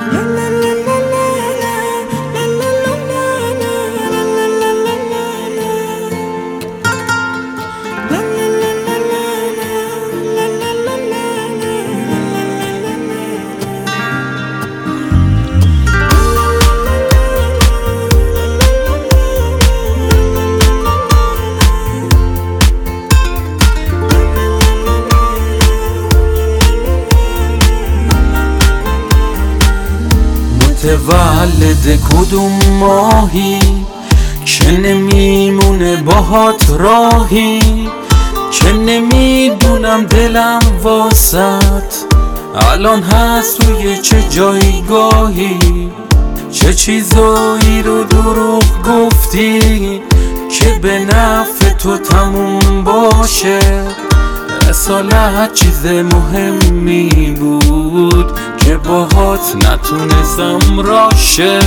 متولد کدوم ماهی که نمیمونه باهات راهی، که نمیدونم دلم واسط الان هست روی چه جایگاهی، چه چیزایی رو دروغ گفتی که به نفع تو تموم باشه. اصالت چیز مهمی بود که باهات نتونستم راشه.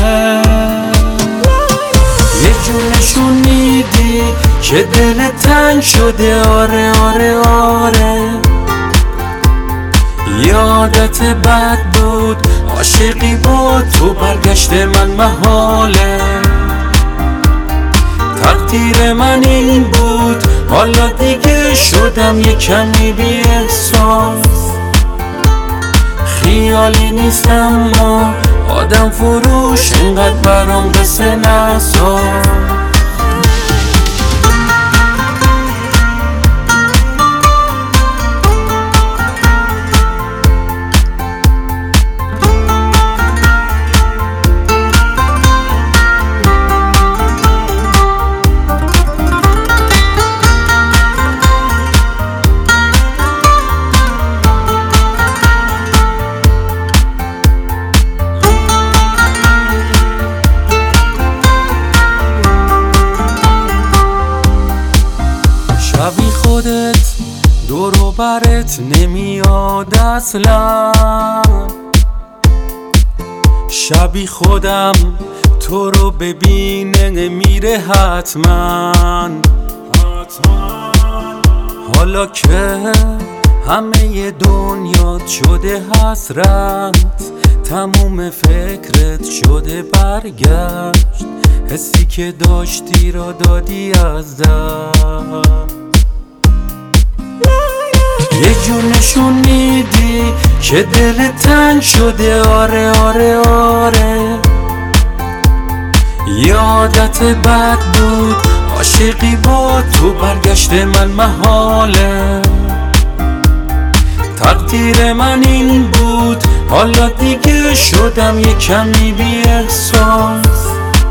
یه جور نشون میدی که دل تنگ شده، آره آره آره. یادت بد بود عاشقی با تو برگشت من محاله. تقدیر من این بود حالا دیگه شدم یه کمی بی احساس. خیالی نیستم ما آدم فروش اینقدر برام قصه نساز. شبی خودت دور و برت نمیاد اصلا، شبی خودم تو رو ببینه میره حتما. حالا که همه دنیات شده حسرت، تموم فکرت شده برگشت، حسی که داشتی را دادی از دست. یه جور نشون میدی که دل تنگ شده، آره آره آره. یادت بد بود عاشقی با تو برگشت من محاله. تقدیر من این بود حالا دیگه شدم یه کمی بی احساس.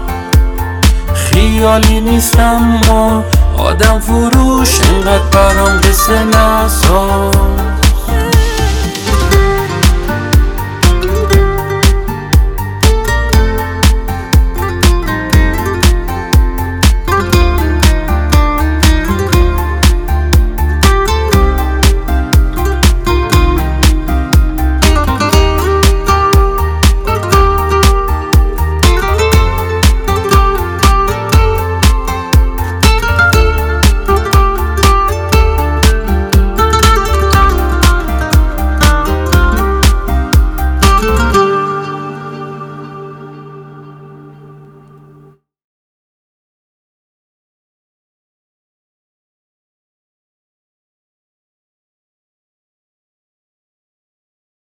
خیالی نیستم ما آدم فروش اینقدر برام قصه نساز.